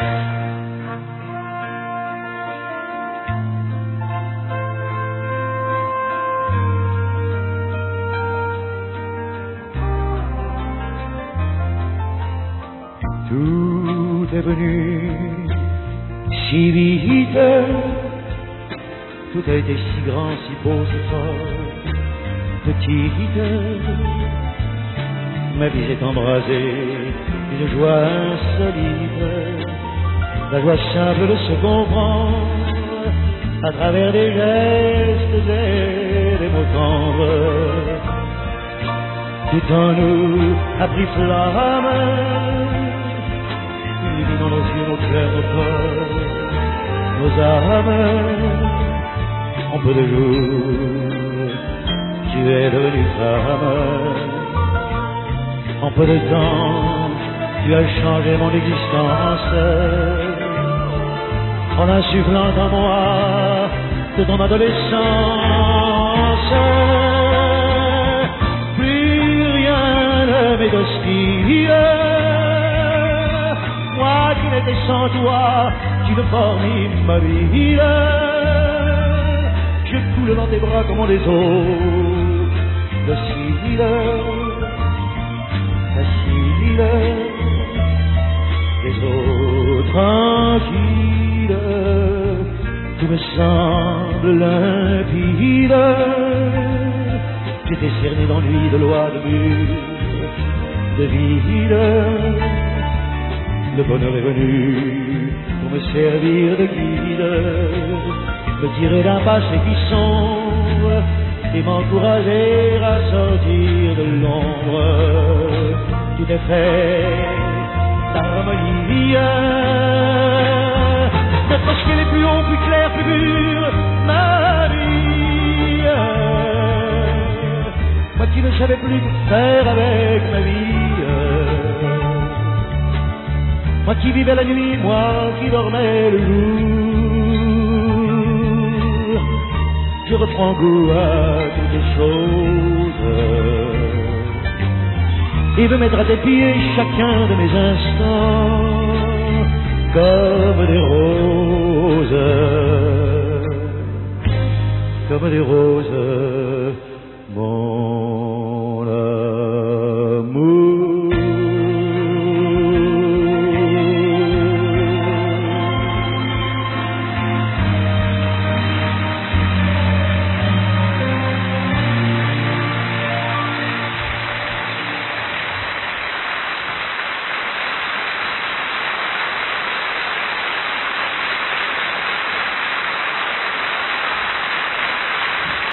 Tout est venu si vite, tout a été si grand, si beau, si fort, petite. Ma vie s'est embrasée d'une joie insolite, la joie simple de se comprendre à travers des gestes et des mots tendres. Tout en nous a pris flamme, illuminant nos yeux, nos cœurs, nos corps, nos âmes. En peu de jours, tu es devenue femme. En peu de temps, tu as changé mon existence, en insufflant en moi de ton adolescence. Plus rien ne m'est hostile, moi qui n'étais sans toi qu'une forme immobile. Je coule dans tes bras comme les eaux dociles, faciles, les eaux tranquilles. Tout me semble limpide. J'étais cerné d'ennui, de loi, de mur, de vide. Le bonheur est venu pour me servir de guide, me tirer d'un passé qui sombre et m'encourager à sortir de l'ombre. Tout est fait d'harmonie, notre ciel est plus haut, plus clair, plus pur, ma vie. Moi qui ne savais plus que faire avec ma vie, moi qui vivais la nuit, moi qui dormais le jour, je reprends goût à toutes les choses et veux mettre à tes pieds chacun de mes instants.